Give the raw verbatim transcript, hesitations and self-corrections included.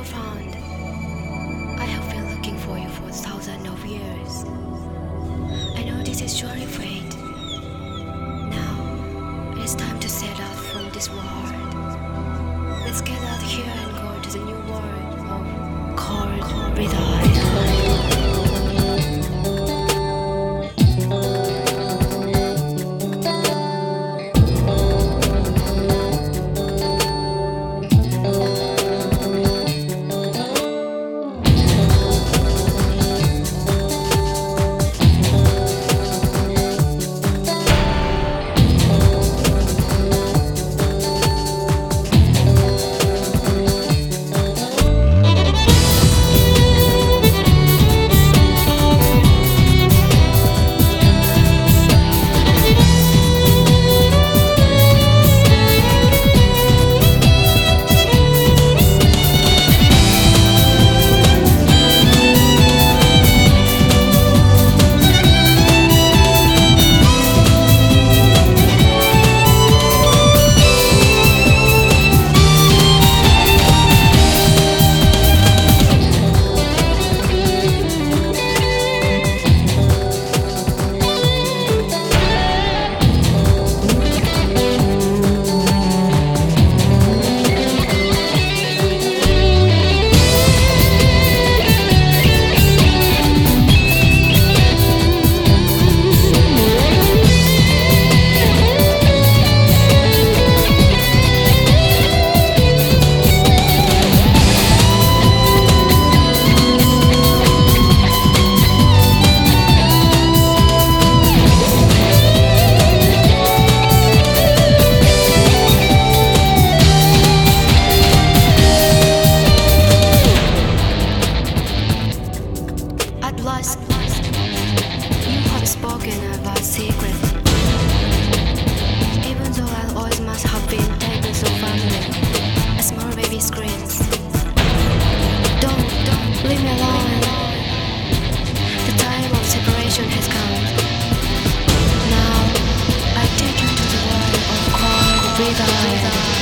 profound. I have been looking for you for thousands of years. I know this is surely fate. Now, it is time to set out from this world. Let's get out here and go to the new world of cold rhythm. You have spoken about secrets. Even though I always must have been taken so fondly, as small baby screams. Don't, don't leave me alone. The time of separation has come. Now I take you to the world of cold rhythm.